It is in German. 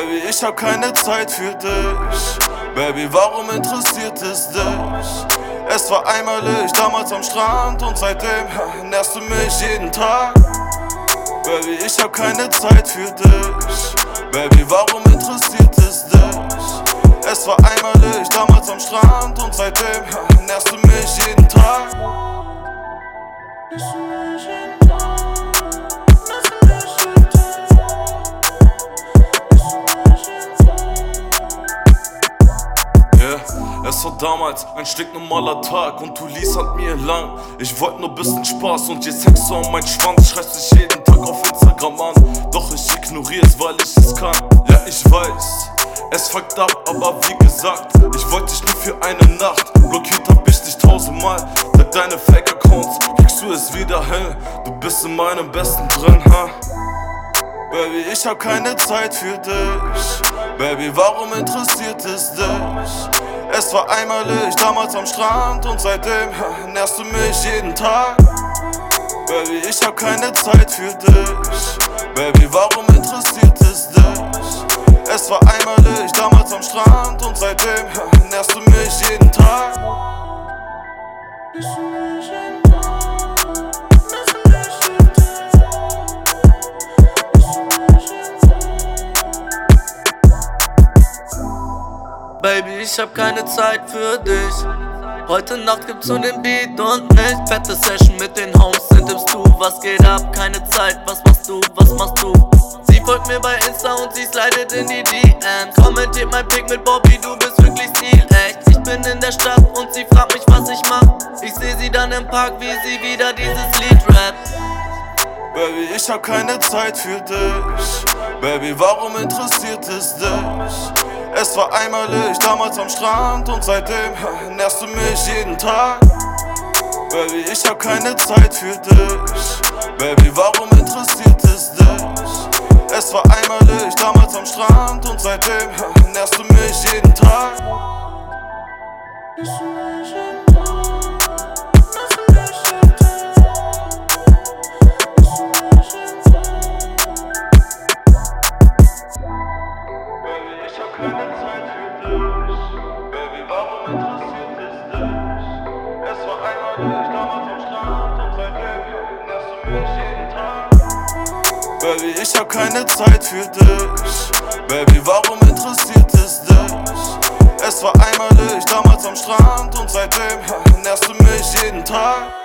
Baby, ich hab keine Zeit für dich. Baby, warum interessiert es dich? Es war einmalig damals am Strand und seitdem nährst du mich jeden Tag. Baby, ich hab keine Zeit für dich. Baby, warum interessiert es dich? Es war einmalig damals am Strand und seitdem nährst du mich jeden Tag. Es war damals ein stinknormaler Tag und du liest an mir lang. Ich wollte nur bisschen Spaß und je Sex um mein Schwanz schreist dich jeden Tag auf Instagram an. Doch ich ignorier's, weil ich es kann. Ja, ich weiß, es fuckt ab, aber wie gesagt, ich wollte dich nur für eine Nacht. Blockiert hab ich dich 1000-mal. Sag deine Fake-Accounts, kriegst du es wieder hin. Du bist in meinem Besten drin, ha? Baby, ich hab keine Zeit für dich. Baby, warum interessiert es dich? Es war einmalig damals am Strand und seitdem nährst du mich jeden Tag. Baby, ich hab keine Zeit für dich. Baby, warum interessiert es dich? Es war einmalig damals am Strand und seitdem nährst du mich jeden Tag. Baby, ich hab keine Zeit für dich. Heute Nacht gibt's nur den Beat und nicht. Fette Session mit den Homes, nimmst du, was geht ab? Keine Zeit, was machst du, was machst du? Sie folgt mir bei Insta und sie slidet in die DMs. Kommentiert mein Pick mit Bobby, du bist wirklich stilecht. Ich bin in der Stadt und sie fragt mich, was ich mach. Ich seh sie dann im Park, wie sie wieder dieses Lied rappt. Baby, ich hab keine Zeit für dich. Baby, warum interessiert es dich? Es war einmalig damals am Strand und seitdem nährst du mich jeden Tag. Baby, ich hab keine Zeit für dich. Baby, warum interessiert es dich? Es war einmalig damals am Strand und seitdem nährst du mich jeden Tag. Keine Zeit für dich. Baby, warum interessiert es dich? Es war einmalig damals am Strand und seitdem nährst du mich jeden Tag. Baby, ich hab keine Zeit für dich. Baby, warum interessiert es dich? Es war einmalig damals am Strand und seitdem nährst du mich jeden Tag.